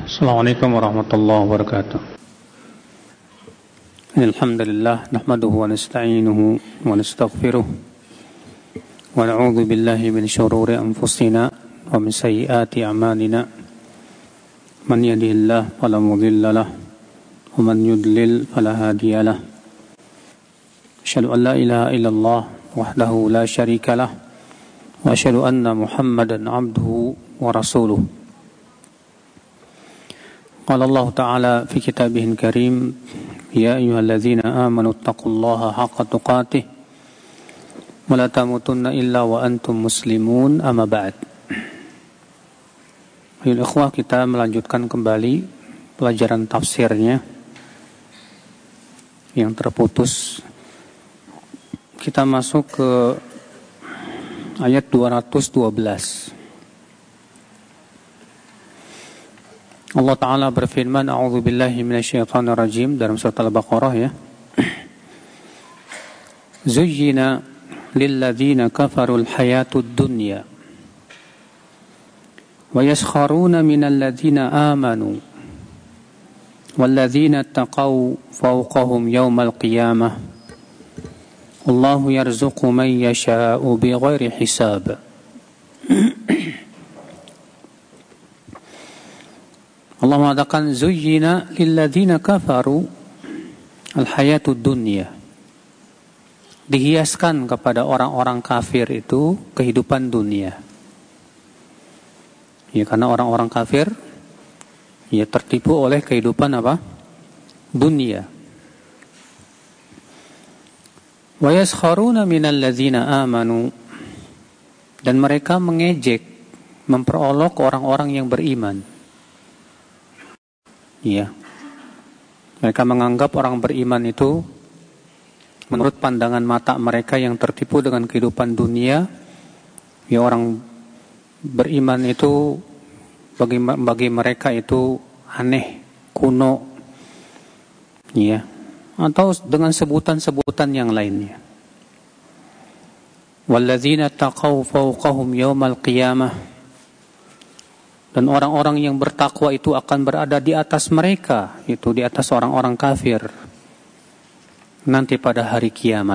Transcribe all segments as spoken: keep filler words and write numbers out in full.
Assalamualaikum warahmatullahi wabarakatuh. Alhamdulillah nahmaduhu wa nasta'inuhu wa nastaghfiruh wa na'udzu billahi min shururi anfusina wa min sayyiati a'malina. Man yahdihillahu fala mudilla lahu wa man yudlil fala hadiya lahu. Asyhadu an la ilaha illallah wahdahu la syarika lahu wa asyhadu anna Muhammadan 'abduhu wa rasuluh. Qala Allah Ta'ala fi kitabihil karim, ya ayyuhalladzina amanu taqullaha haqqa tuqatih wa la tamutunna illa wa antum muslimun, amma ba'd. Ayuhal ikhwah, kita melanjutkan kembali pelajaran tafsirnya yang terputus. Kita masuk ke ayat dua ratus dua belas. Allah Ta'ala berfirman, A'udzu billahi minasyaitonir rajim, dalam surat Al-Baqarah ya. Zuyyina lilladzina kafarul hayatud dunya wa yaskharuna minal ladzina amanu walladzina taqaw fawqahum yawmal qiyamah wallahu yarzuqu man yasha'u bighairi hisab. Allah mengatakan zuyyina lilladzina kafaru al-hayatud dunya. Dihiaskan kepada orang-orang kafir itu kehidupan dunia. Ya, karena orang-orang kafir ya tertipu oleh kehidupan apa? Dunia. Wa yaskharuna minal ladzina amanu, dan mereka mengejek, memperolok orang-orang yang beriman. Iya, mereka menganggap orang beriman itu, menurut pandangan mata mereka yang tertipu dengan kehidupan dunia, ya orang beriman itu bagi bagi mereka itu aneh, kuno, iya, atau dengan sebutan-sebutan yang lainnya. Walladzina taqaw fawqahum yawmal qiyamah, dan orang-orang yang bertakwa itu akan berada di atas mereka, itu di atas orang-orang kafir nanti pada hari kiamat.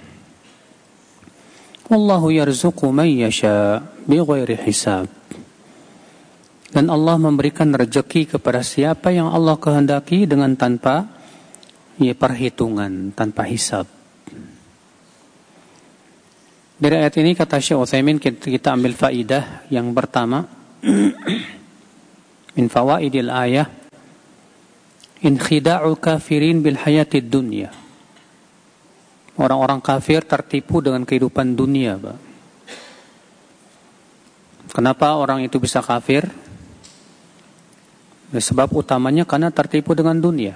Wallahu yarzuqu man yasha bighairi hisab, dan Allah memberikan rezeki kepada siapa yang Allah kehendaki dengan tanpa ya, perhitungan, tanpa hisab. Dari ayat ini kata Syekh Utsaimin, kita ambil faidah yang pertama min fawaidil ayah inkhida'ul kafirin bil hayatid dunya. Orang-orang kafir tertipu dengan kehidupan dunia, Pak. Kenapa orang itu bisa kafir? Sebab utamanya karena tertipu dengan dunia.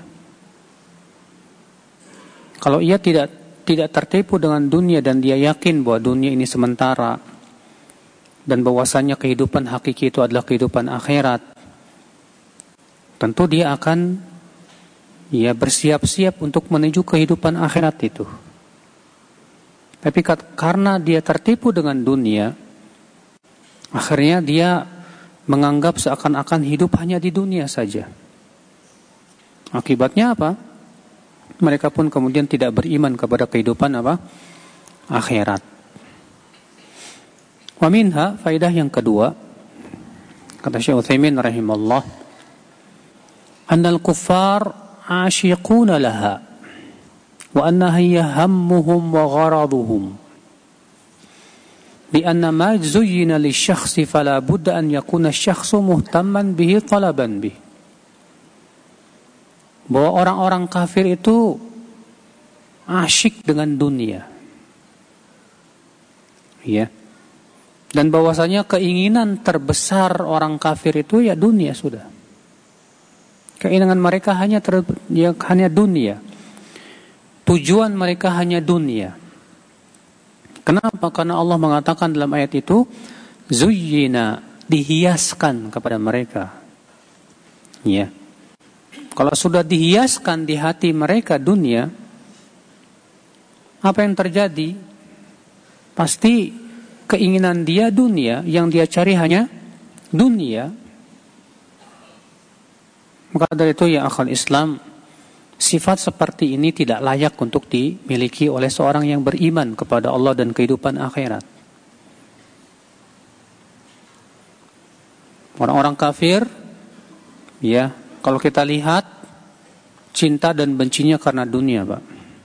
Kalau ia tidak tidak tertipu dengan dunia dan dia yakin bahwa dunia ini sementara dan bahwasanya kehidupan hakiki itu adalah kehidupan akhirat, tentu dia akan ya bersiap-siap untuk menuju kehidupan akhirat itu. Tapi karena dia tertipu dengan dunia, akhirnya dia menganggap seakan-akan hidup hanya di dunia saja. Akibatnya apa? Mereka pun kemudian tidak beriman kepada kehidupan apa? Akhirat. Wa minha, faidah yang kedua, kata Syekh Utsaimin rahimahullah, annal kuffar ashiquna laha wa annaha hiya hammuhum wa gharaduhum li anna ma zuyyina lisyakhsi fala budda an yakuna asy-syakhsu muhtamman bihi talaban bihi. Bahwa orang-orang kafir itu asyik dengan dunia, ya, dan bahwasanya keinginan terbesar orang kafir itu ya dunia sudah. Keinginan mereka hanya ter, ya, hanya dunia. Tujuan mereka hanya dunia. Kenapa? Karena Allah mengatakan dalam ayat itu, zuyyina, dihiaskan kepada mereka. Ya. Kalau sudah dihiaskan di hati mereka dunia, apa yang terjadi? Pasti keinginan dia dunia, yang dia cari hanya dunia. Maka dari itu ya akhal Islam, sifat seperti ini tidak layak untuk dimiliki oleh seorang yang beriman kepada Allah dan kehidupan akhirat. Orang-orang kafir, ya, kalau kita lihat cinta dan bencinya karena dunia, Pak.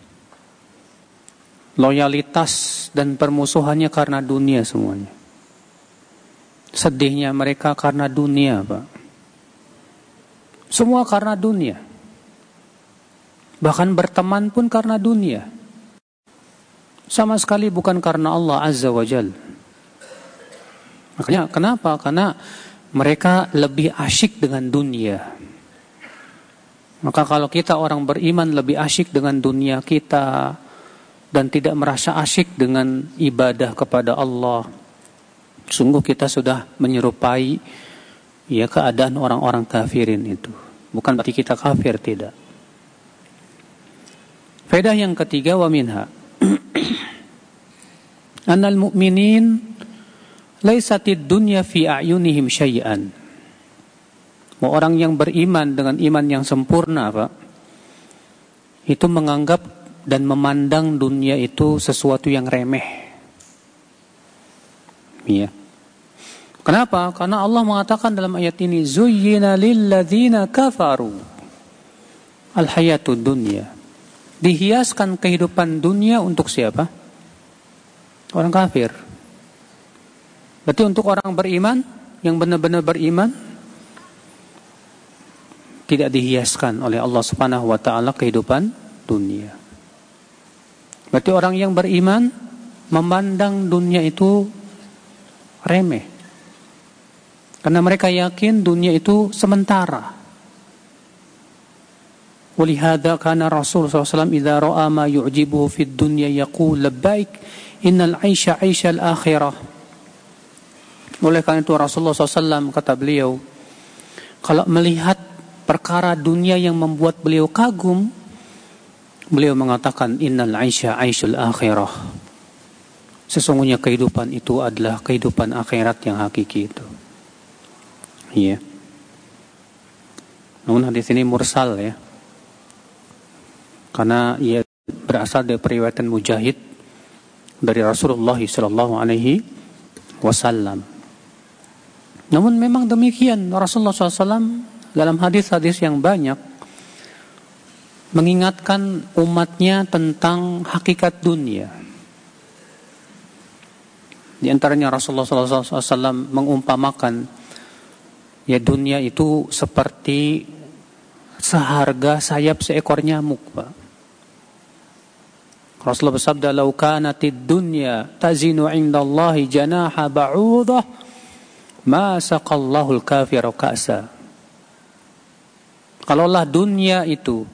Loyalitas dan permusuhannya karena dunia semuanya. Sedihnya mereka karena dunia, Pak. Semua karena dunia. Bahkan berteman pun karena dunia. Sama sekali bukan karena Allah Azza wa Jalla. Makanya kenapa? Karena mereka lebih asyik dengan dunia. Maka kalau kita orang beriman lebih asyik dengan dunia kita dan tidak merasa asyik dengan ibadah kepada Allah, sungguh kita sudah menyerupai ya keadaan orang-orang kafirin itu. Bukan berarti kita kafir, tidak. Faedah yang ketiga, wa minha annal mu'minin laysatid dunya fi a'yunihim syai'an. Orang yang beriman dengan iman yang sempurna, Pak, itu menganggap dan memandang dunia itu sesuatu yang remeh. Iya. Kenapa? Karena Allah mengatakan dalam ayat ini, zuyyina lilladzina kafaru al-hayatud dunya. Dihiaskan kehidupan dunia untuk siapa? Orang kafir. Berarti untuk orang beriman, yang benar-benar beriman, tidak dihiaskan oleh Allah Subhanahu wa taala kehidupan dunia. Berarti orang yang beriman memandang dunia itu remeh. Karena mereka yakin dunia itu sementara. Walihada kana Rasul sallallahu alaihi wasallam idza ra'a ma yu'jibuhu fid dunya yaqul labbaik innal 'aisha 'aishal akhirah. Oleh karena itu Rasulullah sallallahu alaihi wasallam kata beliau, kalau melihat perkara dunia yang membuat beliau kagum, beliau mengatakan innal 'aisha 'aishul akhirah. Sesungguhnya kehidupan itu adalah kehidupan akhirat yang hakiki itu. Iya. Namun hadis ini mursal ya. Karena ia berasal dari periwayatan Mujahid dari Rasulullah sallallahu alaihi wasallam. Namun memang demikian, Rasulullah sallallahu alaihi wasallam dalam hadis-hadis yang banyak mengingatkan umatnya tentang hakikat dunia. Di antaranya Rasulullah sallallahu alaihi wasallam mengumpamakan ya dunia itu seperti seharga sayap seekor nyamuk, Pak. Rasulullah bersabda, "Lau kanatid dunya tazinu 'indallahi janaha ba'udah, ma saqallahu al-kafira ka'sa." Kalaulah dunia itu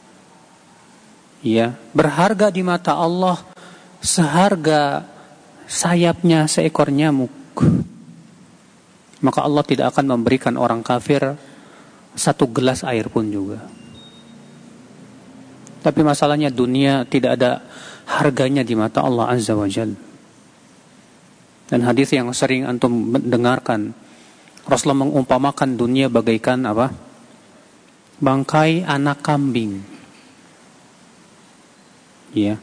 ya berharga di mata Allah seharga sayapnya seekor nyamuk, maka Allah tidak akan memberikan orang kafir satu gelas air pun juga. Tapi masalahnya dunia tidak ada harganya di mata Allah Azza wa Jalla. Dan hadis yang sering antum dengarkan, Rasulullah mengumpamakan dunia bagaikan apa? Bangkai anak kambing. Ya.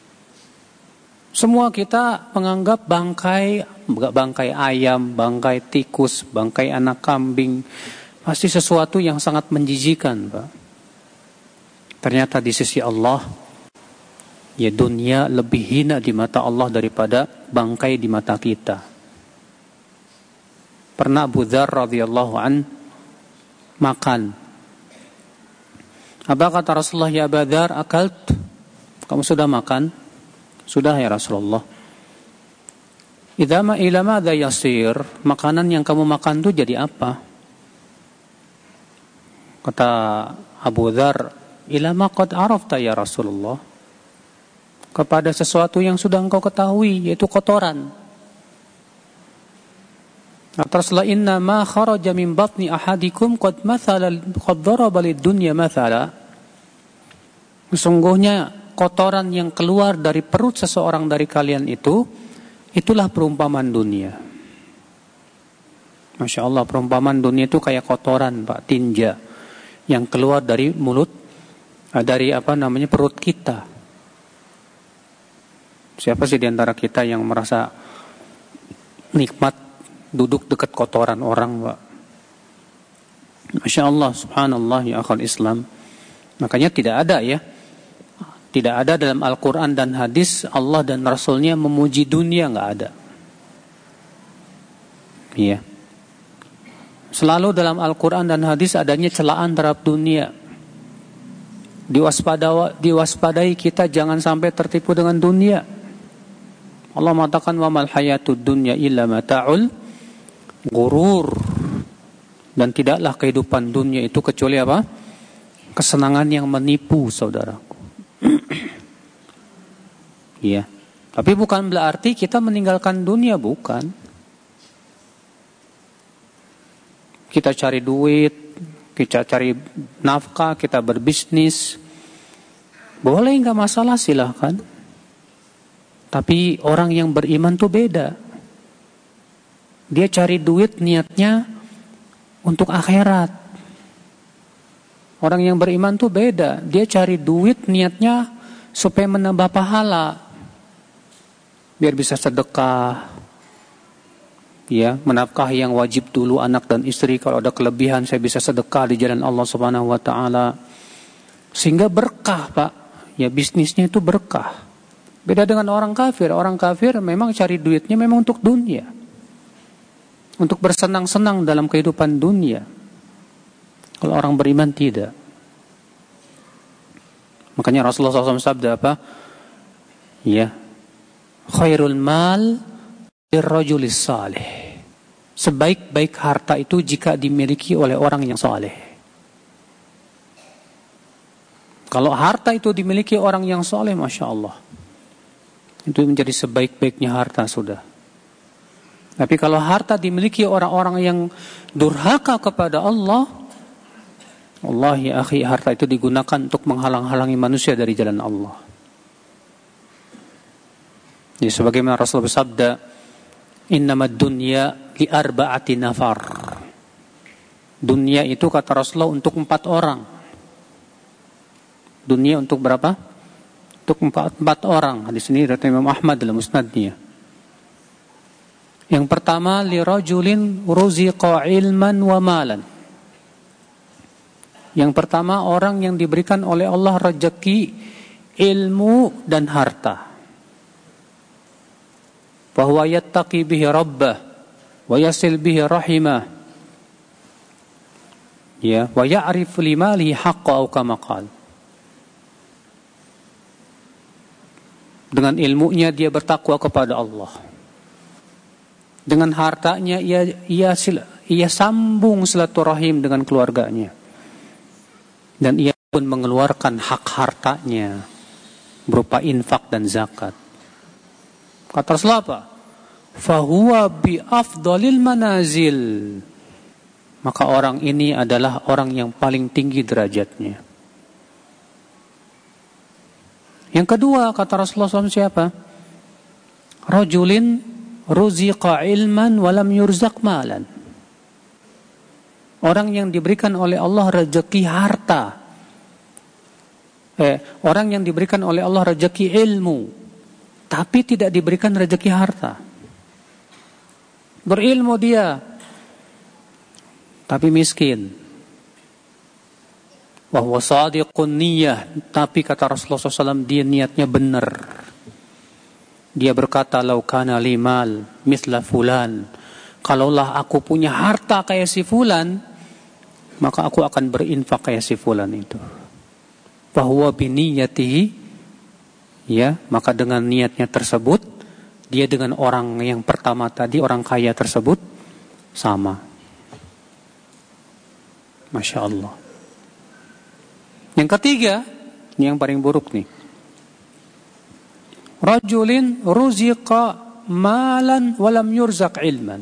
Semua kita menganggap bangkai, bangkai ayam, bangkai tikus, bangkai anak kambing pasti sesuatu yang sangat menjijikan, Pak. Ternyata di sisi Allah, ya dunia lebih hina di mata Allah daripada bangkai di mata kita. Pernah Abu Dzar radhiyallahu an makan. Apa kata Rasulullah, ya Abu Dzar, akalt? Kamu sudah makan? Sudah ya Rasulullah. Idza ma ila madza yasir? Makanan yang kamu makan itu jadi apa? Kata Abu Dzar, ila ma qad arafta ya Rasulullah. Kepada sesuatu yang sudah engkau ketahui, yaitu kotoran. Rasulullah, inna ma kharaja min batni ahadikum qad mathala qad daraba lid-dunya mathala. Sesungguhnya kotoran yang keluar dari perut seseorang dari kalian itu, itulah perumpamaan dunia. Masya Allah, perumpamaan dunia itu kayak kotoran, Pak, tinja, yang keluar dari mulut, dari apa namanya perut kita. Siapa sih di antara kita yang merasa nikmat duduk dekat kotoran orang, Pak? Masya Allah, subhanallah ya akhal Islam. Makanya tidak ada ya, tidak ada dalam Al-Quran dan hadis Allah dan Rasulnya memuji dunia, nggak ada. Iya. Selalu dalam Al-Quran dan hadis adanya celaan terhadap dunia. Diwaspada, diwaspadai kita jangan sampai tertipu dengan dunia. Allah mengatakan wa mal hayatud dunya illa mata'ul ghurur. Dan tidaklah kehidupan dunia itu kecuali apa? Kesenangan yang menipu, saudaraku. Iya. Tapi bukan berarti kita meninggalkan dunia, bukan. Kita cari duit, kita cari nafkah, kita berbisnis. Boleh, nggak masalah, silahkan. Tapi orang yang beriman tuh beda. Dia cari duit niatnya untuk akhirat. Orang yang beriman tuh beda. Dia cari duit niatnya supaya menambah pahala. Biar bisa sedekah. Ya, menafkahi yang wajib dulu anak dan istri. Kalau ada kelebihan saya bisa sedekah di jalan Allah Subhanahu wa taala. Sehingga berkah, Pak. Ya, bisnisnya itu berkah. Beda dengan orang kafir. Orang kafir memang cari duitnya memang untuk dunia. Untuk bersenang-senang dalam kehidupan dunia. Kalau orang beriman tidak. Makanya Rasulullah shallallahu alaihi wasallam sabda apa? Ya, khairul mal lirrajulis salih. Sebaik-baik harta itu jika dimiliki oleh orang yang saleh. Kalau harta itu dimiliki orang yang saleh, Masya Allah, itu menjadi sebaik-baiknya harta sudah. Tapi kalau harta dimiliki orang-orang yang durhaka kepada Allah, Allah ya akhi, harta itu digunakan untuk menghalang-halangi manusia dari jalan Allah. Jadi sebagaimana Rasul bersabda, innamad dunya li arba'ati nafar. Dunia itu kata Rasulullah untuk empat orang. Dunia untuk berapa? Untuk empat, empat orang. Hadis ini dari Imam Ahmad dalam musnadnya. Yang pertama, li rajulin ruziqa ilman wa malan. Yang pertama, orang yang diberikan oleh Allah rezeki ilmu dan harta. Bahwa yattaqi bihi rabbah wa yasil bihi rahimah, ya, wa ya'rif limalihi haqqa au kama qala. Dengan ilmunya dia bertakwa kepada Allah. Dengan hartanya ia ia ia sambung silaturahim dengan keluarganya. Dan ia pun mengeluarkan hak hartanya berupa infak dan zakat. Kata Rasulullah apa? Fahuwa bi afdalil manazil. Maka orang ini adalah orang yang paling tinggi derajatnya. Yang kedua kata Rasulullah shallallahu alaihi wasallam siapa? Rajulin ruziqa ilman walam yurzaq malan. Orang yang diberikan oleh Allah rezeki harta. Eh, orang yang diberikan oleh Allah rezeki ilmu, tapi tidak diberikan rezeki harta. Berilmu dia, tapi miskin. Wa huwa shadiqun niyyah, tapi kata Rasulullah shallallahu alaihi wasallam dia niatnya benar. Dia berkata, lau kana limal misla fulan, kalaulah aku punya harta kayak si fulan, maka aku akan berinfak kayak si fulan itu. Fa huwa bi niyyatihi, ya, maka dengan niatnya tersebut, dia dengan orang yang pertama tadi, orang kaya tersebut sama. Masya Allah. Yang ketiga, ini yang paling buruk nih. Rajulin ruziqa malan walam yurzaq ilman.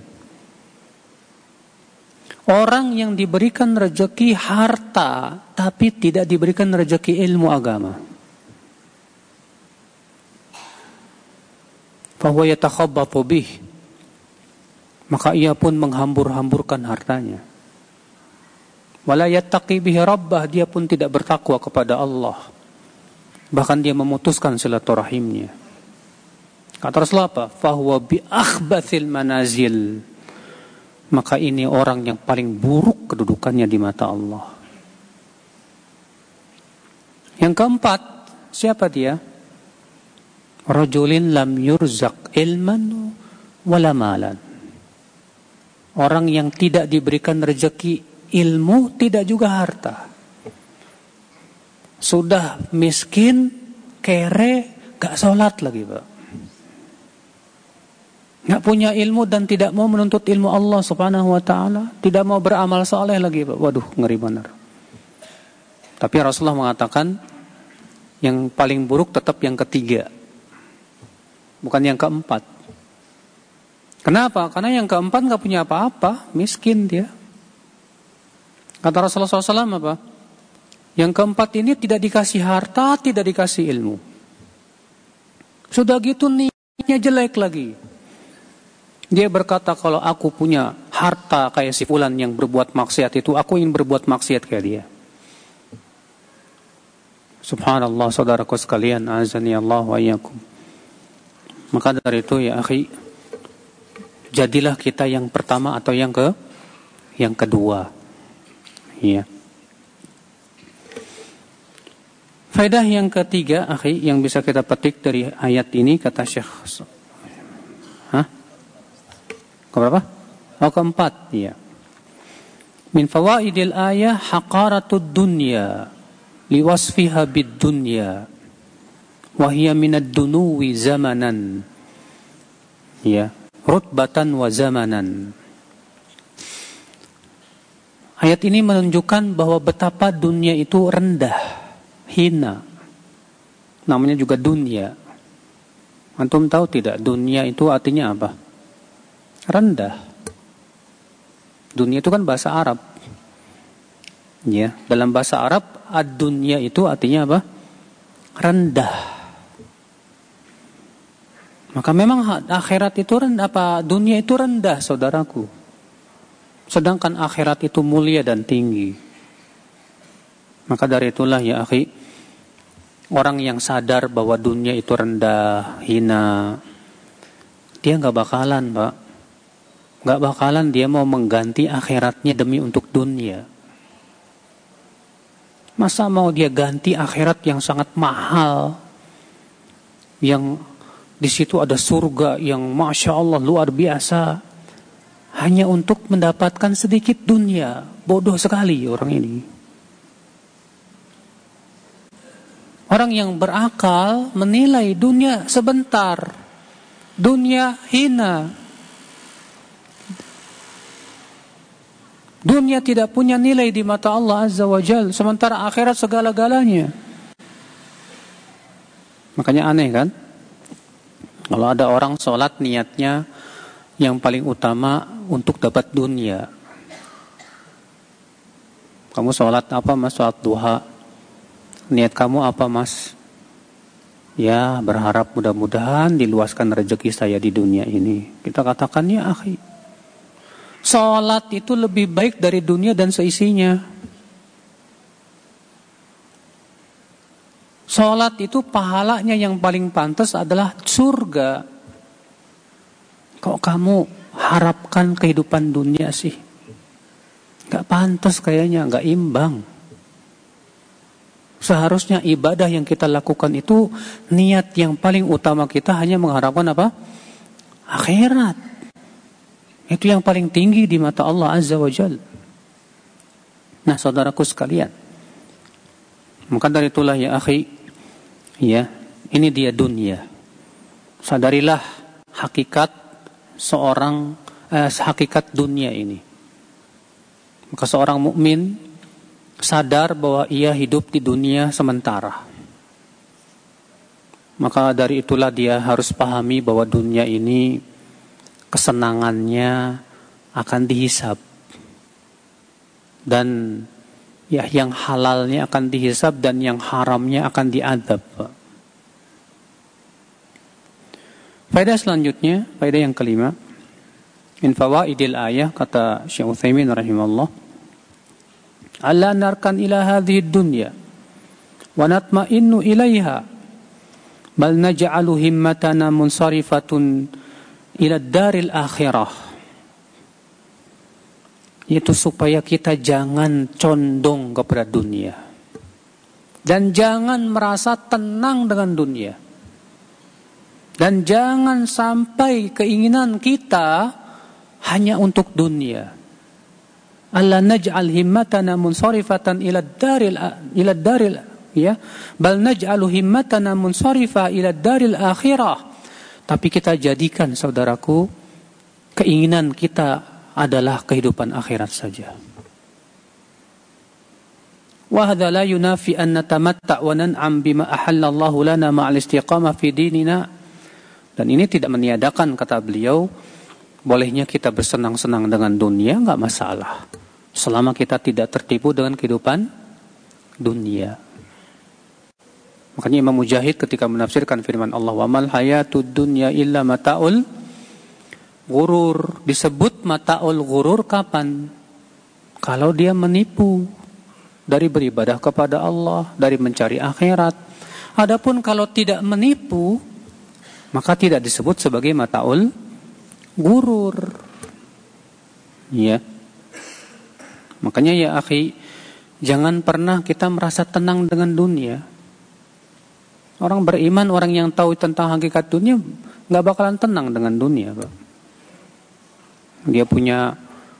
Orang yang diberikan rezeki harta tapi tidak diberikan rezeki ilmu agama. Fahuwa yatakhabbatu bih, maka ia pun menghambur-hamburkan hartanya. Wala yattaqi bihi rabbah, dia pun tidak bertakwa kepada Allah. Bahkan dia memutuskan silaturahimnya. Kata Rasulullah apa? Fahuwa bi akhbathil manazil. Maka ini orang yang paling buruk kedudukannya di mata Allah. Yang keempat, siapa dia? Rajulin lam yurzaq ilman wala malan. Orang yang tidak diberikan rezeki ilmu, tidak juga harta. Sudah miskin, kere, gak sholat lagi, Pak. Gak punya ilmu dan tidak mau menuntut ilmu Allah subhanahu wa ta'ala. Tidak mau beramal saleh lagi, Pak. Waduh, ngeri benar. Tapi Rasulullah mengatakan yang paling buruk tetap yang ketiga, bukan yang keempat. Kenapa? Karena yang keempat gak punya apa-apa, miskin dia. Kata Rasulullah shallallahu alaihi wasallam apa? Yang keempat ini tidak dikasih harta, tidak dikasih ilmu. Sudah gitu niatnya jelek lagi. Dia berkata, kalau aku punya harta kayak si fulan yang berbuat maksiat itu, aku ingin berbuat maksiat kayak dia. Subhanallah, saudaraku sekalian, azani Allah wa iyyakum. Maka dari itu ya akhi, jadilah kita yang pertama atau yang ke yang kedua. Ya. Faedah yang ketiga, akhi, yang bisa kita petik dari ayat ini, kata Syekh. Hah? Keberapa? Oh, keempat, ya. Min fawaidil ayah haqaratud dunya liwasfiha bid dunya wa hiya minad dunuwi zamanan. Ya, rutbatan wa zamanan. Ayat ini menunjukkan bahwa betapa dunia itu rendah, hina. Namanya juga dunia. Antum tahu tidak, dunia itu artinya apa? Rendah. Dunia itu kan bahasa Arab. Ya, dalam bahasa Arab, ad-dunya itu artinya apa? Rendah. Maka memang akhirat itu rendah, apa dunia itu rendah, saudaraku. Sedangkan akhirat itu mulia dan tinggi. Maka dari itulah ya akhi, orang yang sadar bahwa dunia itu rendah, hina, dia gak bakalan, Pak. Gak bakalan dia mau mengganti akhiratnya demi untuk dunia. Masa mau dia ganti akhirat yang sangat mahal, yang di situ ada surga yang masya Allah luar biasa, hanya untuk mendapatkan sedikit dunia? Bodoh sekali orang ini. Orang yang berakal menilai dunia sebentar, dunia hina, dunia tidak punya nilai di mata Allah Azza wa Jal, sementara akhirat segala-galanya. Makanya aneh kan, kalau ada orang sholat niatnya yang paling utama untuk dapat dunia. Kamu sholat apa mas? Sholat duha. Niat kamu apa mas? Ya berharap mudah-mudahan diluaskan rezeki saya di dunia ini. Kita katakan ya akhi, sholat itu lebih baik dari dunia dan seisinya. Sholat itu pahalanya yang paling pantas adalah surga. Kok kamu harapkan kehidupan dunia sih? Gak pantas kayaknya, gak imbang. Seharusnya ibadah yang kita lakukan itu niat yang paling utama kita hanya mengharapkan apa? Akhirat. Itu yang paling tinggi di mata Allah Azza wa Jal. Nah saudaraku sekalian, maka dari itulah ya akhi, ya, ini dia dunia. Sadarilah hakikat seorang eh, hakikat dunia ini. Maka seorang mukmin sadar bahwa ia hidup di dunia sementara. Maka dari itulah dia harus pahami bahwa dunia ini kesenangannya akan dihisab, dan ya yang halalnya akan dihisab dan yang haramnya akan diadab. Faedah selanjutnya, faedah yang kelima, min fawaidil ayah, kata Syekh Utsaimin rahimahullah, alla narkan ila hadhihi dunya wa natma'innu ilaiha bal naj'alu himmatana munsarifatun ila daril akhirah, yaitu supaya kita jangan condong kepada dunia dan jangan merasa tenang dengan dunia, dan jangan sampai keinginan kita hanya untuk dunia. Alla naj'al himmatana munsarifatan ila daril ila daril ya bal naj'alu himmatana munsarifa ila daril akhirah, tapi kita jadikan, saudaraku, keinginan kita adalah kehidupan akhirat saja. Wa hadza la yunafi an natamatta wa nan'am bima ahallallahu lana ma'al istiqamah fi dinina, dan ini tidak meniadakan, kata beliau, bolehnya kita bersenang-senang dengan dunia, enggak masalah, selama kita tidak tertipu dengan kehidupan dunia. Makanya Imam Mujahid ketika menafsirkan firman Allah, wa mal hayatud dunya illa mata'ul ghurur, disebut mata'ul ghurur kapan? Kalau dia menipu dari beribadah kepada Allah, dari mencari akhirat. Adapun kalau tidak menipu, maka tidak disebut sebagai mata'ul ghurur. Ya. Makanya ya akhi, jangan pernah kita merasa tenang dengan dunia. Orang beriman, orang yang tahu tentang hakikat dunia, nggak bakalan tenang dengan dunia, Pak. Dia punya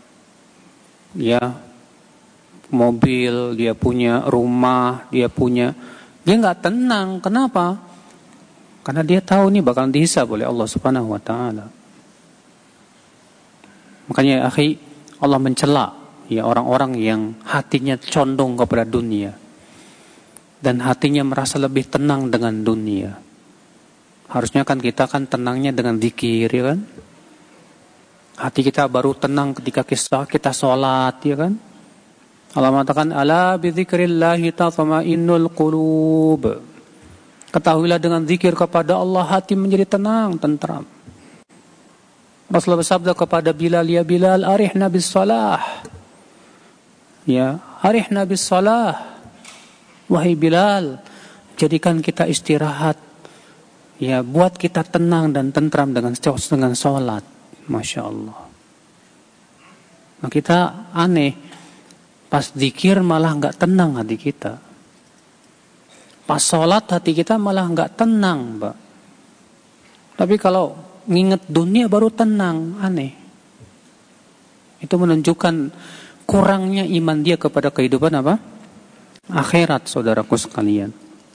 ya mobil, dia punya rumah, dia punya, dia nggak tenang. Kenapa? Karena dia tahu nih bakalan dihisab oleh Allah Subhanahu Wa Taala. Makanya ya akhi, Allah mencela ya orang-orang yang hatinya condong kepada dunia dan hatinya merasa lebih tenang dengan dunia. Harusnya kan kita kan tenangnya dengan zikir, ya kan? Hati kita baru tenang ketika kita, kita sholat, ya kan? Allah mengatakan, ala bidzikrillahi tatma'innul qulub. Ketahuilah dengan zikir kepada Allah hati menjadi tenang, tentram. Rasulullah bersabda kepada Bilal, ya Bilal, arihna bis salah. Ya, arihna bis salah. Wahai Bilal, jadikan kita istirahat. Ya, buat kita tenang dan tentram dengan dengan salat. Masya Allah. Nah, kita aneh, pas zikir malah nggak tenang hati kita. Pas salat hati kita malah nggak tenang, Mbak. Tapi kalau nginget dunia baru tenang, aneh. Itu menunjukkan kurangnya iman dia kepada kehidupan apa? Akhirat, saudaraku sekalian.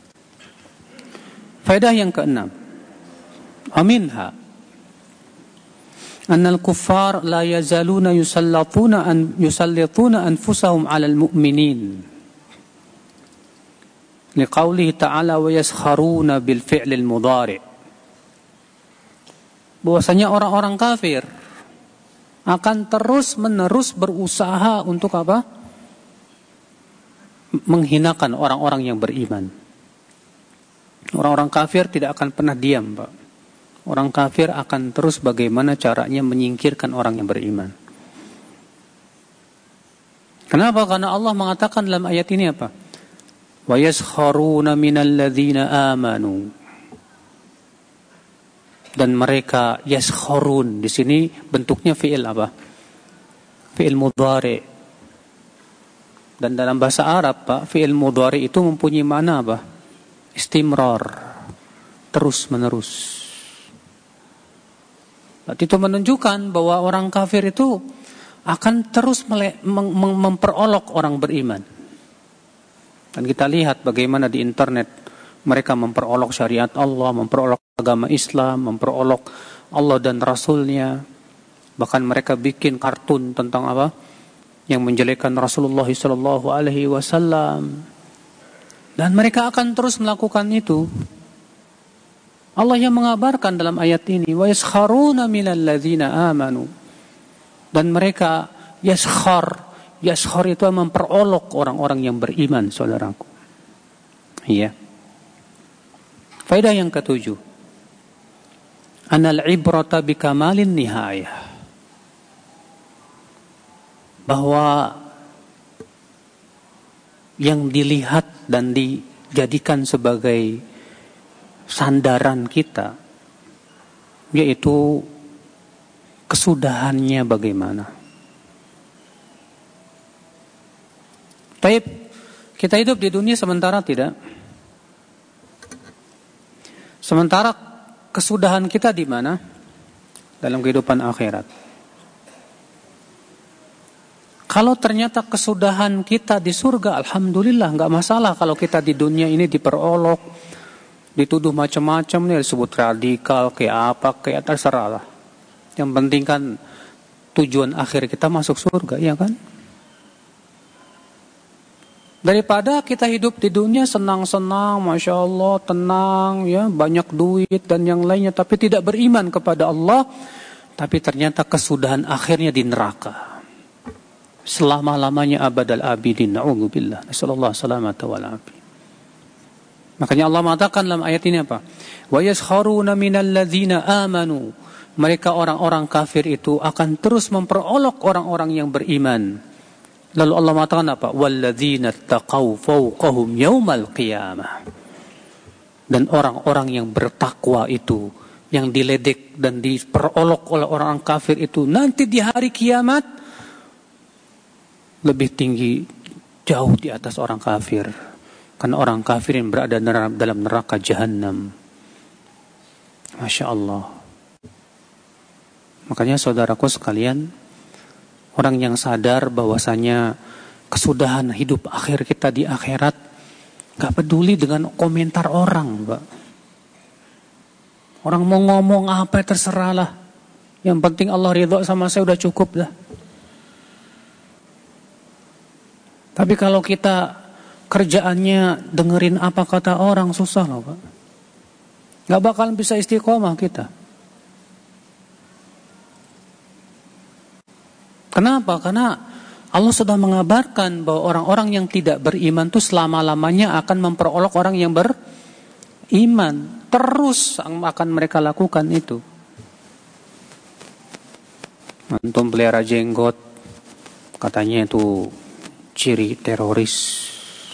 Faedah yang keenam. Aminha annal kuffar la yazaluna yusallatuna an yusallituna anfusahum 'alal mu'minin. Liqaulihi ta'ala wa yaskharuna bil fi'lil mudhari'. Bahwasanya orang-orang kafir akan terus-menerus berusaha untuk apa? Menghinakan orang-orang yang beriman. Orang-orang kafir tidak akan pernah diam, Pak. Orang kafir akan terus bagaimana caranya menyingkirkan orang yang beriman. Kenapa? Karena Allah mengatakan dalam ayat ini apa? Wa yaskharuna minal ladzina amanu. Dan mereka yaskharun, di sini bentuknya fi'il apa? Fi'il mudhari'. Dan dalam bahasa Arab, Pak, fi'il mudhari itu mempunyai makna apa? Istimrar, terus menerus. Itu menunjukkan bahwa orang kafir itu akan terus mele- mem- mem- memperolok orang beriman. Dan kita lihat bagaimana di internet mereka memperolok syariat Allah, memperolok agama Islam, memperolok Allah dan Rasulnya. Bahkan mereka bikin kartun tentang apa? Yang menjelekkan Rasulullah shallallahu alaihi wasallam, dan mereka akan terus melakukan itu. Allah yang mengabarkan dalam ayat ini, wa yaskharuna minal ladzina amanu, dan mereka yaskhar, yaskhar itu memperolok orang-orang yang beriman, saudaraku. Iya. Faedah yang ketujuh, anal ibrata bikamalin nihayah. Bahwa yang dilihat dan dijadikan sebagai sandaran kita, yaitu kesudahannya bagaimana. Taib, kita hidup di dunia sementara tidak? Sementara kesudahan kita di mana? Dalam kehidupan akhirat. Kalau ternyata kesudahan kita di surga, alhamdulillah, nggak masalah kalau kita di dunia ini diperolok, dituduh macam-macam nih, disebut radikal, kayak apa, kayak terserah lah. Yang penting kan tujuan akhir kita masuk surga, ya kan? Daripada kita hidup di dunia senang-senang, masya Allah, tenang, ya, banyak duit dan yang lainnya, tapi tidak beriman kepada Allah, tapi ternyata kesudahan akhirnya di neraka. Selama-lamanya abadal abidin, na'udzubillah, nasallallahu salamata wal afi. Makanya Allah mengatakan dalam ayat ini apa? Wa yaskharuna minal ladzina amanu. Mereka orang-orang kafir itu akan terus memperolok orang-orang yang beriman. Lalu Allah mengatakan apa? Walladzina taqaw fawqahum yaumal qiyamah. Dan orang-orang yang bertakwa itu, yang diledek dan diperolok oleh orang kafir itu, nanti di hari kiamat lebih tinggi, jauh di atas orang kafir. Karena orang kafir yang berada dalam neraka jahanam. Masya Allah. Makanya saudaraku sekalian, orang yang sadar bahwasanya kesudahan hidup akhir kita di akhirat, gak peduli dengan komentar orang, Mbak. Orang mau ngomong apa terserah lah. Yang penting Allah ridho sama saya udah cukup dah. Tapi kalau kita kerjaannya dengerin apa kata orang, susah loh, Pak. Gak bakal bisa istiqomah kita. Kenapa? Karena Allah sudah mengabarkan bahwa orang-orang yang tidak beriman itu selama-lamanya akan memperolok orang yang beriman. Terus akan mereka lakukan itu. Antum pelihara jenggot, katanya itu ciri teroris.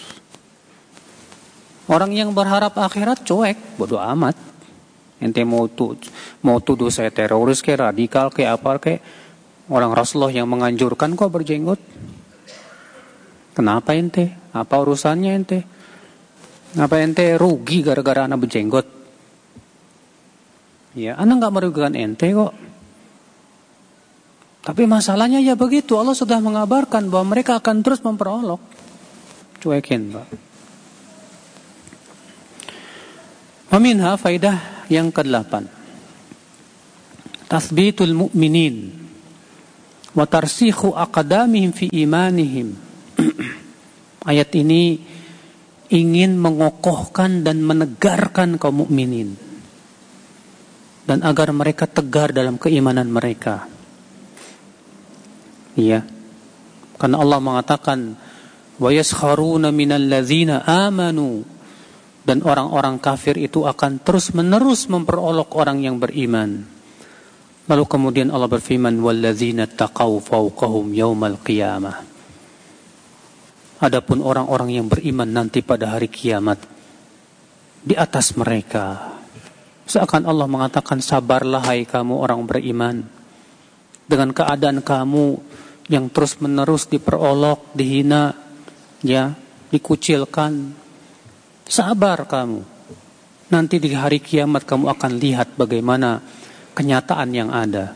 Orang yang berharap akhirat cuek, bodoh amat. Ente mau tu, mau tuduh saya teroris kayak radikal kayak apa kayak orang Rasulullah yang menganjurkan kok berjenggot. Kenapa ente? Apa urusannya ente? Apa ente rugi gara-gara anak berjenggot? Ya, anak nggak merugikan ente kok. Tapi masalahnya ya begitu. Allah sudah mengabarkan bahwa mereka akan terus memperolok. Cuekin, Pak. Waminha faidah yang kedelapan. Tathbitul mu'minin wa tarsikhu aqdamihim fi imanihim. Ayat ini ingin mengokohkan dan menegarkan kaum mukminin, dan agar mereka tegar dalam keimanan mereka. Iya. Karena Allah mengatakan wa yaskharuna minal ladzina amanu, dan orang-orang kafir itu akan terus-menerus memperolok orang yang beriman. Lalu kemudian Allah berfirman walladzina taqaw fawqahum yaumal qiyamah. Adapun orang-orang yang beriman nanti pada hari kiamat di atas mereka. Seakan Allah mengatakan sabarlah hai kamu orang beriman dengan keadaan kamu yang terus-menerus diperolok, dihina, ya, dikucilkan. Sabar kamu. Nanti di hari kiamat kamu akan lihat bagaimana kenyataan yang ada.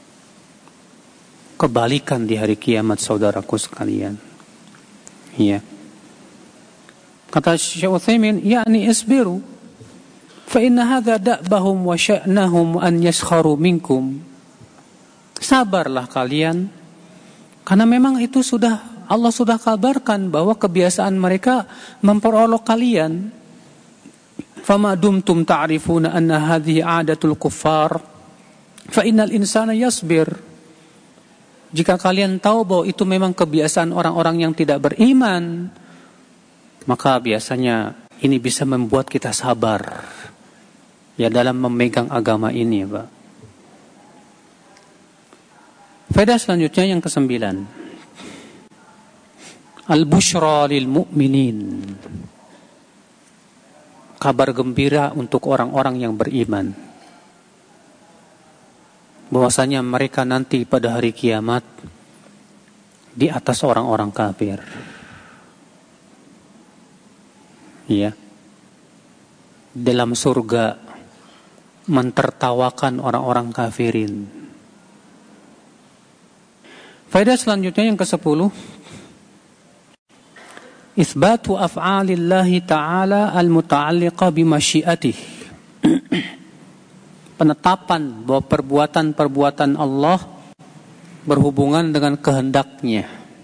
Kebalikan di hari kiamat saudaraku sekalian. Ya. Kata Syekh Utsaimin, yakni isbiru fa inna hadza da'bahum wa sya'nahum an yaskharu minkum. Sabarlah kalian, karena memang itu sudah Allah sudah kabarkan bahwa kebiasaan mereka memperolok kalian. Fama dumtum ta'rifuna anna hadhihi 'adatul kuffar fa innal insana yasbir. Jika kalian tahu bahwa itu memang kebiasaan orang-orang yang tidak beriman, maka biasanya ini bisa membuat kita sabar ya dalam memegang agama ini, Pak. Faedah selanjutnya yang kesembilan. Al-busyra lil mu'minin. Kabar gembira untuk orang-orang yang beriman. Bahwasanya mereka nanti pada hari kiamat di atas orang-orang kafir. Ya. Dalam surga mentertawakan orang-orang kafirin. Faedah selanjutnya yang kesepuluh, Isbatu af'alillahi ta'ala al-muta'alliqa bimasyiatih. Penetapan bahwa perbuatan-perbuatan Allah berhubungan dengan kehendaknya.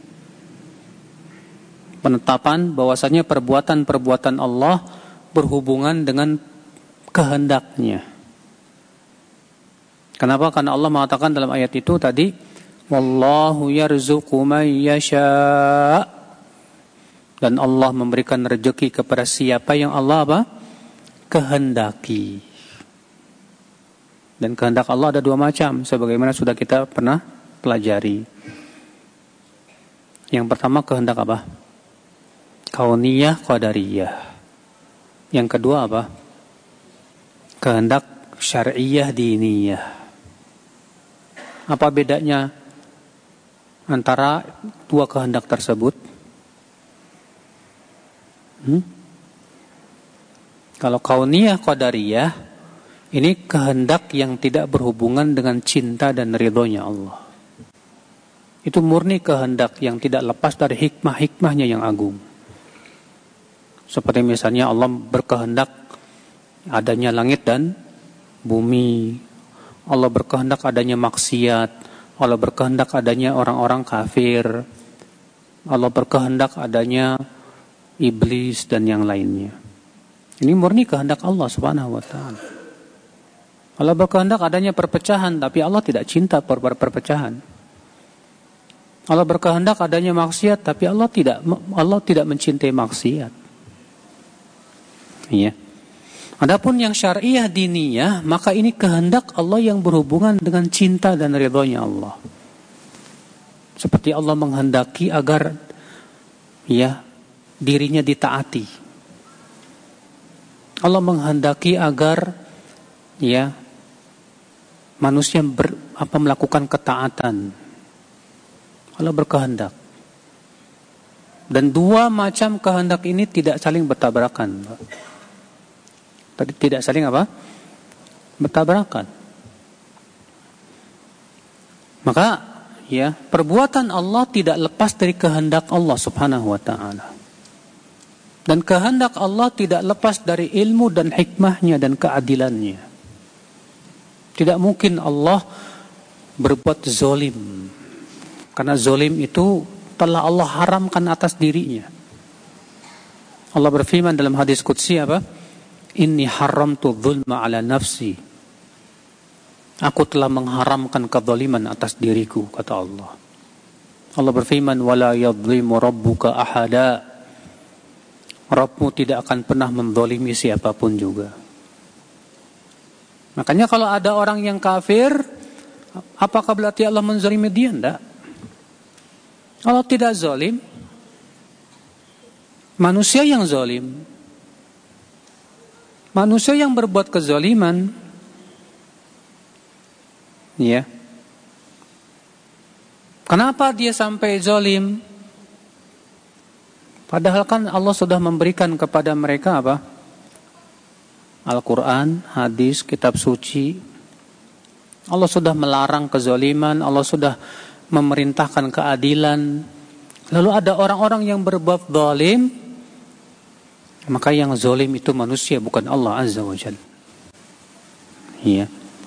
Penetapan bahwasanya perbuatan-perbuatan Allah berhubungan dengan kehendaknya. Kenapa? Karena Allah mengatakan dalam ayat itu tadi, Wallahu yarzuqu man yasha'. Dan Allah memberikan rezeki kepada siapa yang Allah apa? Kehendaki. Dan kehendak Allah ada dua macam, sebagaimana sudah kita pernah pelajari. Yang pertama kehendak apa? Kauniyah, qadariyah. Yang kedua apa? Kehendak syar'iyah, diniyah. Apa bedanya antara dua kehendak tersebut? Hmm? Kalau kauniyah, qadariyah, ini kehendak yang tidak berhubungan dengan cinta dan ridhonya Allah. Itu murni kehendak yang tidak lepas dari hikmah-hikmahnya yang agung. Seperti misalnya Allah berkehendak adanya langit dan bumi. Allah berkehendak adanya maksiat. Allah berkehendak adanya orang-orang kafir. Allah berkehendak adanya iblis dan yang lainnya. Ini murni kehendak Allah Subhanahu wa ta'ala. Allah berkehendak adanya perpecahan, tapi Allah tidak cinta per perpecahan. Allah berkehendak adanya maksiat, tapi Allah tidak Allah tidak mencintai maksiat. Iya. Adapun yang syariah diniyah, maka ini kehendak Allah yang berhubungan dengan cinta dan ridhonya Allah. Seperti Allah menghendaki agar ya dirinya ditaati. Allah menghendaki agar ya manusia ber, apa melakukan ketaatan. Allah berkehendak. Dan dua macam kehendak ini tidak saling bertabrakan. Tadi tidak saling apa? Bertabrakan. Maka ya, perbuatan Allah tidak lepas dari kehendak Allah Subhanahu wa ta'ala. Dan kehendak Allah tidak lepas dari ilmu dan hikmahnya dan keadilannya. Tidak mungkin Allah berbuat zolim. Karena zolim itu telah Allah haramkan atas dirinya. Allah berfirman dalam hadis qudsi apa? Inni haramtu dzulma ala nafsi. Aku telah mengharamkan kezaliman atas diriku, kata Allah. Allah berfirman, wala yadhlimu rabbuka ahada. Rabbmu tidak akan pernah menzalimi siapapun juga. Makanya kalau ada orang yang kafir, apakah berarti Allah menzalimi dia? Tidak. Allah tidak zalim. Manusia yang zalim. Manusia yang berbuat kezaliman. Ya. Kenapa dia sampai zalim? Padahal kan Allah sudah memberikan kepada mereka apa? Al-Quran, hadis, kitab suci. Allah sudah melarang kezaliman, Allah sudah memerintahkan keadilan. Lalu ada orang-orang yang berbuat zalim, maka yang zalim itu manusia, bukan Allah Azza wa Jalla. Iya.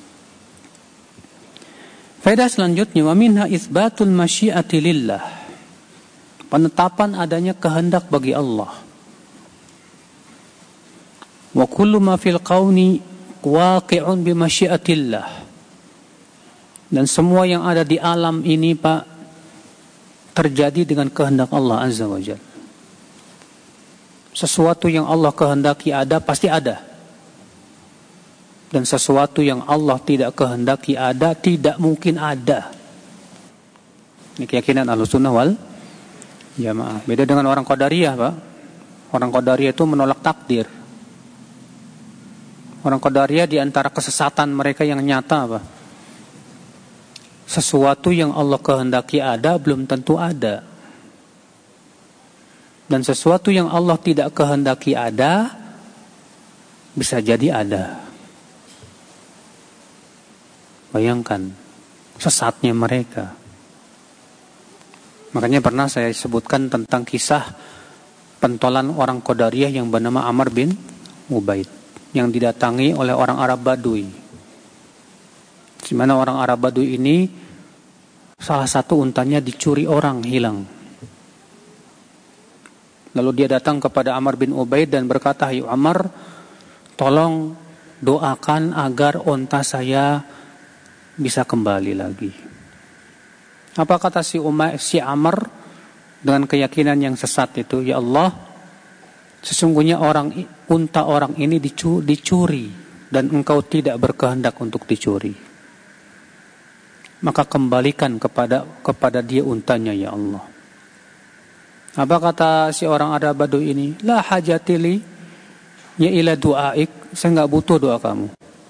Faedah selanjutnya, wa minha itsbatul masyiati lillah. Penetapan adanya kehendak bagi Allah. Wa kullu ma fil kauni waqi'un bi masyiatillah. Dan semua yang ada di alam ini, Pak, terjadi dengan kehendak Allah Azza wa Jalla. Sesuatu yang Allah kehendaki ada, pasti ada. Dan sesuatu yang Allah tidak kehendaki ada, tidak mungkin ada. Ini keyakinan Ahlussunnah wal Ya maaf, beda dengan orang Qadariyah, Pak. Orang Qadariyah itu menolak takdir. Orang Qadariyah di antara kesesatan mereka yang nyata apa? Sesuatu yang Allah kehendaki ada belum tentu ada. Dan sesuatu yang Allah tidak kehendaki ada bisa jadi ada. Bayangkan sesatnya mereka. Makanya pernah saya sebutkan tentang kisah pentolan orang Qadariyah yang bernama Amr bin Ubaid yang didatangi oleh orang Arab Badui. Di mana orang Arab Badui ini salah satu untanya dicuri orang, hilang. Lalu dia datang kepada Amr bin Ubaid dan berkata, "Hai Amr, tolong doakan agar unta saya bisa kembali lagi." Apa kata si Umar, si Amr dengan keyakinan yang sesat itu? Ya Allah, sesungguhnya orang unta orang ini dicuri dan engkau tidak berkehendak untuk dicuri. Maka kembalikan kepada kepada dia untanya ya Allah. Apa kata si orang Arab Badui ini? La hajatili ya ila du'aik, saya enggak butuh doa kamu.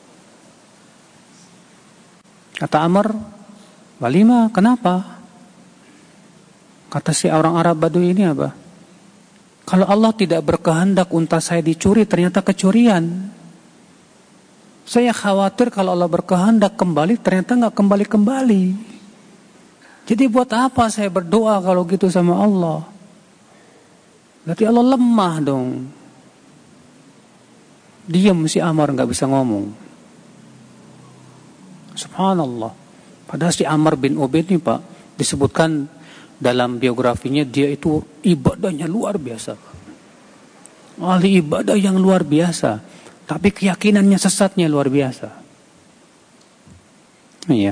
Kata Amr, walima, kenapa? Kata si orang Arab Badui ini apa? Kalau Allah tidak berkehendak unta saya dicuri, ternyata kecurian. Saya khawatir kalau Allah berkehendak kembali, ternyata nggak kembali-kembali. Jadi buat apa saya berdoa kalau gitu sama Allah? Berarti Allah lemah dong. Diam si Amr, nggak bisa ngomong. Subhanallah. Padahal si Amr bin Ubaid ini Pak, disebutkan dalam biografinya dia itu ibadahnya luar biasa. Ahli ibadah yang luar biasa. Tapi keyakinannya sesatnya luar biasa. Iya.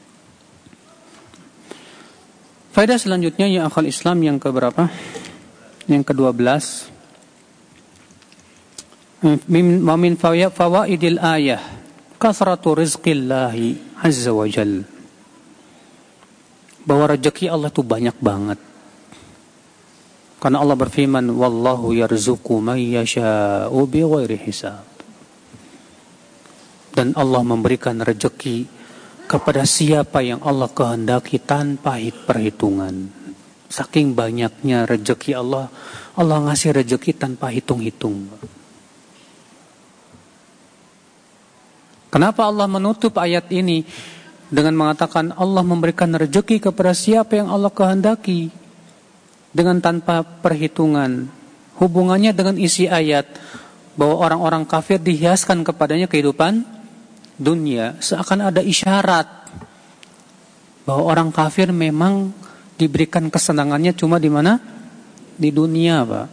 Faedah selanjutnya ya akal Islam yang keberapa? Yang kedua belas. Wa min fawaidil ayah kasratu rizqillahi azza wa jalla. Bahwa rezeki Allah itu banyak banget. Karena Allah berfirman, wallahu yarzuqu may yasha'u bighairi hisab. Dan Allah memberikan rezeki kepada siapa yang Allah kehendaki tanpa perhitungan. Saking banyaknya rezeki Allah, Allah ngasih rezeki tanpa hitung-hitung. Kenapa Allah menutup ayat ini dengan mengatakan Allah memberikan rezeki kepada siapa yang Allah kehendaki dengan tanpa perhitungan? Hubungannya dengan isi ayat bahwa orang-orang kafir dihiaskan kepadanya kehidupan dunia, seakan ada isyarat bahwa orang kafir memang diberikan kesenangannya cuma di mana? Di dunia, Pak.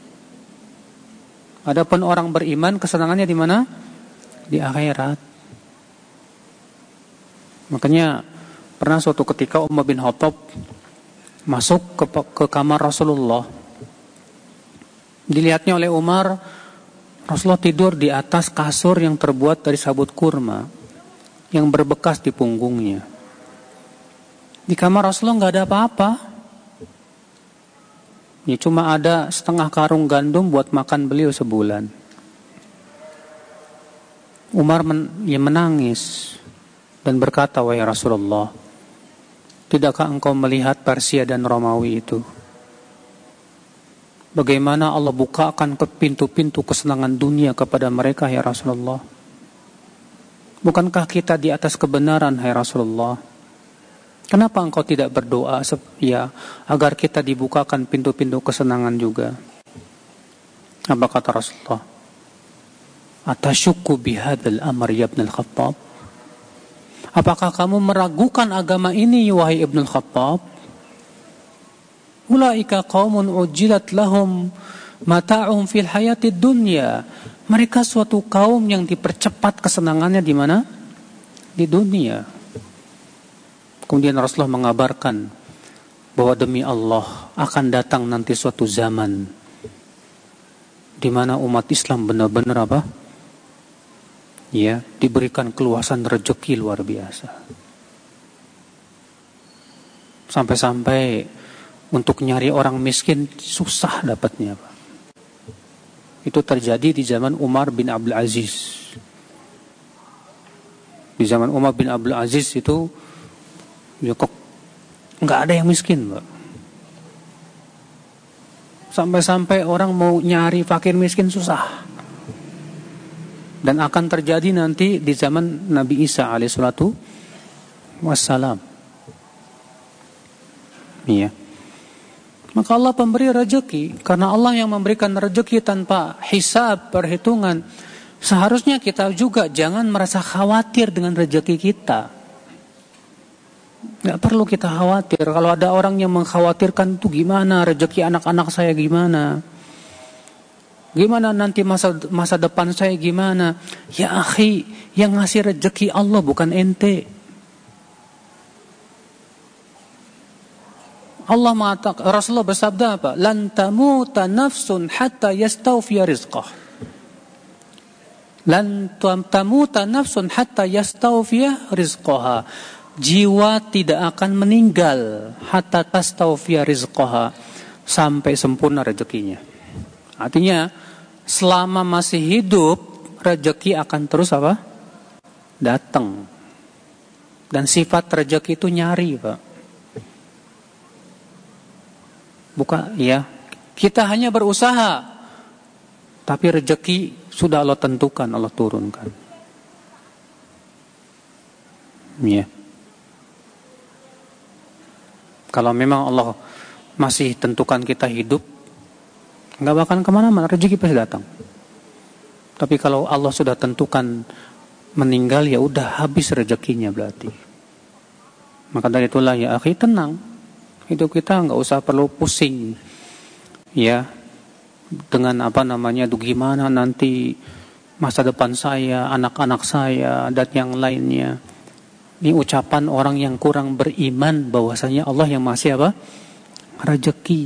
Adapun orang beriman kesenangannya di mana? Di akhirat. Makanya pernah suatu ketika Umar bin Khattab masuk ke, ke kamar Rasulullah. Dilihatnya oleh Umar, Rasulullah tidur di atas kasur yang terbuat dari sabut kurma yang berbekas di punggungnya. Di kamar Rasulullah nggak ada apa-apa. Ya, cuma ada setengah karung gandum buat makan beliau sebulan. Umar men, ya menangis dan berkata, wahai Rasulullah, tidakkah engkau melihat Persia dan Romawi itu? Bagaimana Allah bukakan ke pintu-pintu kesenangan dunia kepada mereka, ya Rasulullah? Bukankah kita di atas kebenaran, hai Rasulullah? Kenapa engkau tidak berdoa ya agar kita dibukakan pintu-pintu kesenangan juga? Apa kata Rasulullah? Atasyukku bihadzal amr ya Ibn al-Khattab? Apakah kamu meragukan agama ini, wahai Ibn al-Khattab? Ulaika qaumun ujilat lahum mata'um fil hayatid dunya. Mereka suatu kaum yang dipercepat kesenangannya di mana? Di dunia. Kemudian Rasulullah mengabarkan bahwa demi Allah akan datang nanti suatu zaman di mana umat Islam benar-benar apa? Ya, diberikan keluasan rezeki luar biasa. Sampai-sampai Untuk nyari orang miskin susah dapatnya, Pak. Itu terjadi di zaman Umar bin Abdul Aziz. Di zaman Umar bin Abdul Aziz itu ya kok nggak ada yang miskin, Pak. Sampai-sampai orang mau nyari fakir miskin susah. Dan akan terjadi nanti di zaman Nabi Isa alaihissalatu wassalam. Iya. Maka Allah pemberi rezeki, karena Allah yang memberikan rezeki tanpa hisab, perhitungan. Seharusnya kita juga jangan merasa khawatir dengan rezeki kita. Gak perlu kita khawatir. Kalau ada orang yang mengkhawatirkan itu gimana, rezeki anak-anak saya gimana, gimana nanti masa masa depan saya gimana. Ya akhi, yang ngasih rezeki Allah bukan ente. Allah mengatakan, Rasulullah bersabda apa? Lan tamuta nafsun hatta yastawfiya rizqah. Lan tamuta nafsun hatta yastawfiya rizqaha. Jiwa tidak akan meninggal hatta tastawfiya rizqaha, sampai sempurna rezekinya. Artinya selama masih hidup rezeki akan terus apa? Datang. Dan sifat rezeki itu nyari, Pak. Bukan, ya. Kita hanya berusaha, tapi rezeki sudah Allah tentukan, Allah turunkan. Ya. Kalau memang Allah masih tentukan kita hidup, nggak bakal kemana-mana, rezeki pasti datang. Tapi kalau Allah sudah tentukan meninggal, ya udah habis rezekinya berarti. Maka dari itulah ya akhi, tenang. Hidup kita nggak usah perlu pusing, ya, dengan apa namanya, tuh gimana nanti masa depan saya, anak-anak saya, dan yang lainnya. Ini ucapan orang yang kurang beriman bahwasanya Allah yang masih apa? Rezeki.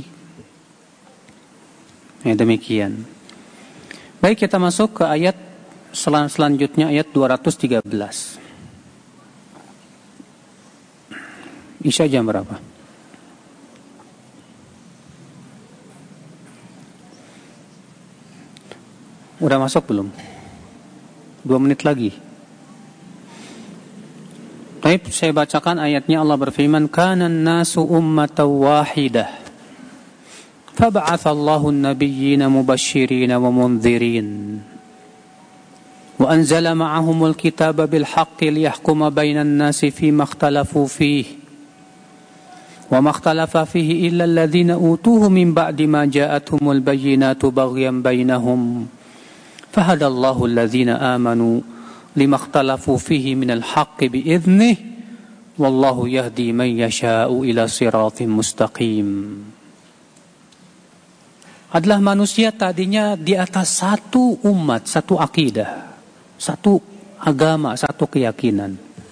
Ya, demikian. Baik, kita masuk ke ayat sel- selanjutnya, ayat dua ratus tiga belas. Isya jam berapa? Udah masuk belum? Dua menit lagi. Baik, saya bacakan ayatnya. Allah berfirman, kanan nasu ummatan wahidah, fab'athallahu an-nabiyyina mubashshirina wa mundhirin, wa anzala ma'ahumul kitaba bil haqqi liyahkuma bainan nasi fima ikhtalafu fihi, wa ma ikhtalafa fihi illa alladhina utuhu min ba'di ma ja'atuhumul bayyinatu baghyan bainahum. فهدى الله الذين آمنوا لما اختلفوا فيه من الحق بإذنه والله يهدي من يشاء إلى صراط مستقيم. Adalah manusia tadinya di atas satu umat, satu akidah, satu agama, satu keyakinan.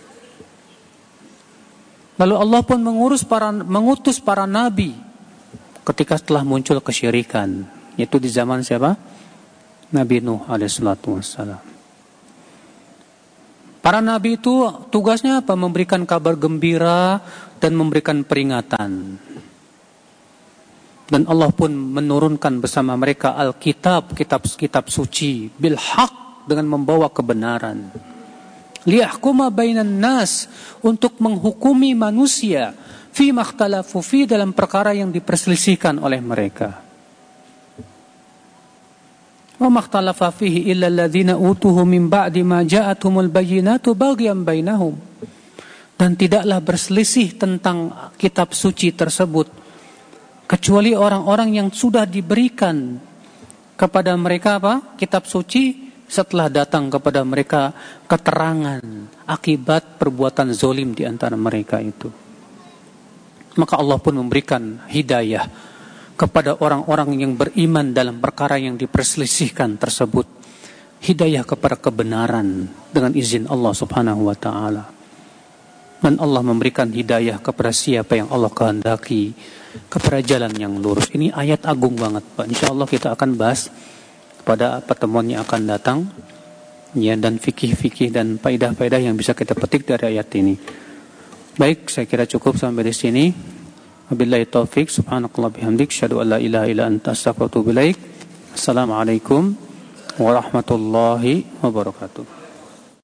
Lalu Allah pun mengurus para, mengutus para nabi ketika setelah muncul kesyirikan, yaitu di zaman siapa? Nabi Nuh alaihissalatu wassalam. Para nabi itu tugasnya apa? Memberikan kabar gembira dan memberikan peringatan. Dan Allah pun menurunkan bersama mereka Alkitab, kitab-kitab suci, bil haq, dengan membawa kebenaran. Liyahkuma bainan nas, untuk menghukumi manusia, fi makhtalafu fi, dalam perkara yang diperselisihkan oleh mereka. Wa makhtalafa fihi illa alladhina utuhu min ba'di ma ja'atuhumul bayyinatu baghyan bainahum. Dan tidaklah berselisih tentang kitab suci tersebut kecuali orang-orang yang sudah diberikan kepada mereka apa? Kitab suci setelah datang kepada mereka keterangan akibat perbuatan zolim di antara mereka itu. Maka Allah pun memberikan hidayah kepada orang-orang yang beriman dalam perkara yang diperselisihkan tersebut, hidayah kepada kebenaran dengan izin Allah Subhanahu wa taala. Dan Allah memberikan hidayah kepada siapa yang Allah kehendaki kepada jalan yang lurus. Ini ayat agung banget, Pak. Insyaallah kita akan bahas pada pertemuan yang akan datang, ya, dan fikih-fikih dan faedah-faedah yang bisa kita petik dari ayat ini. Baik, saya kira cukup sampai di sini. Wabillahi taufik, subhanakallah bihamdik, syahadu an la ilaha illa anta astaghfiruka wa atubu ilaik. Assalamualaikum warahmatullahi wabarakatuh.